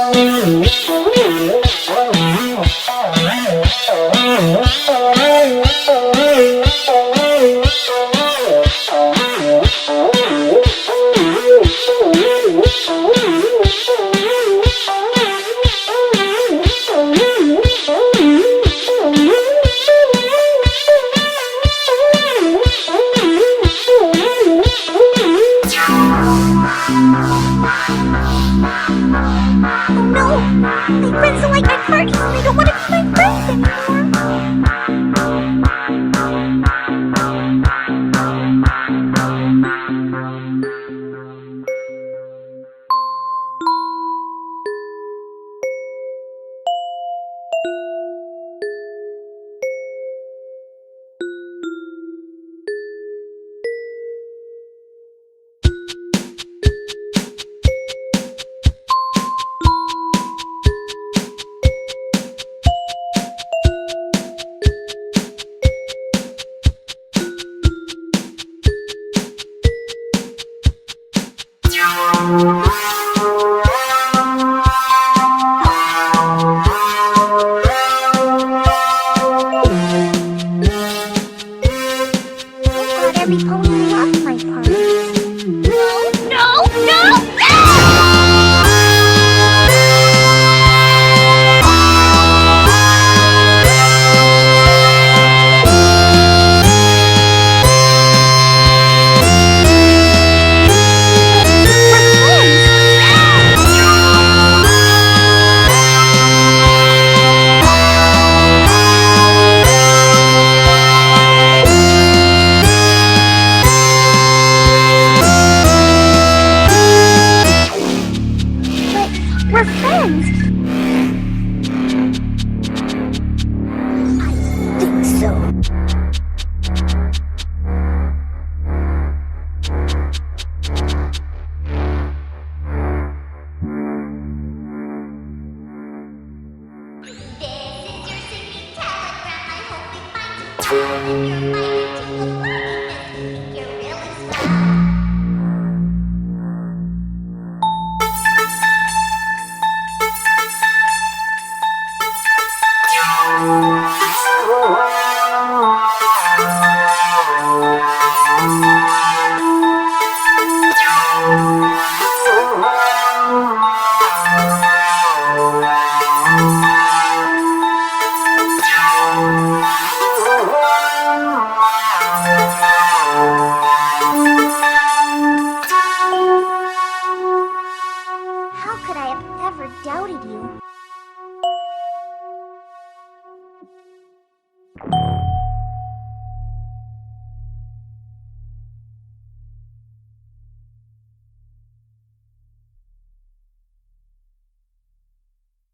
My friends don't like my parties and they don't want to be my friends anymore. Every pony loves my party. No! We're friends. I think so. How could I have ever doubted you?